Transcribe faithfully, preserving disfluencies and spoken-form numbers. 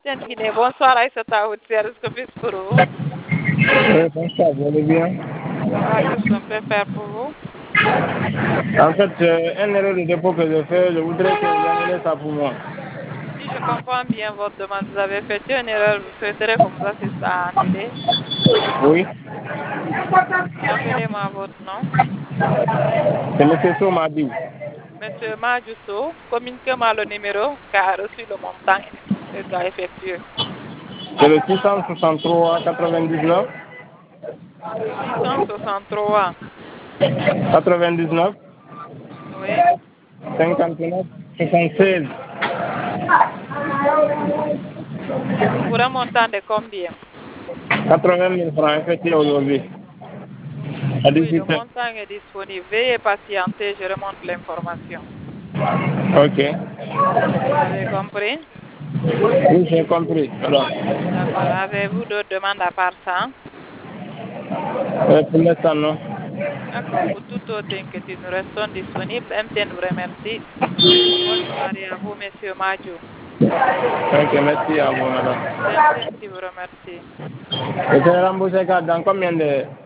Gentile, bonsoir Aïssata Outsier, est-ce que je peux pour vous? Oui, bonsoir, vous allez bien? Ça va, qu'est-ce qu'on peut faire pour vous? En fait, j'ai un erreur de dépôt que je fais, je voudrais que vous annulez ça pour moi. Si je comprends bien votre demande, vous avez fait une erreur, vous souhaiterez qu'on vous assiste à annuler. Oui, Rappelez-moi votre nom. c'est M. Somadi. Monsieur Majusso, communiquez-moi le numéro qu'a reçu le montant et doit effectuer. C'est le six cent soixante-trois quatre-vingt-dix-neuf six cent soixante-trois, quatre-vingt-dix-neuf oui. cinquante-neuf soixante-seize. Pour un montant de combien? quatre-vingt mille francs effectués aujourd'hui à Oui, le dix-huit heures. montant est disponible. Veuillez patienter, je remonte l'information. Ok. Vous avez compris? Oui, j'ai compris. Alors, D'accord. Avez-vous d'autres demandes à part ça? euh, pour l'instant, non. D'accord. Pour toute autre inquiétude, nous restons disponibles. M T N vous remercie. Bonne soirée à vous, Monsieur Majo. Ok, merci à vous, madame. C'est M T N qui vous remercie. Et c'est remboursé quand- dans combien de,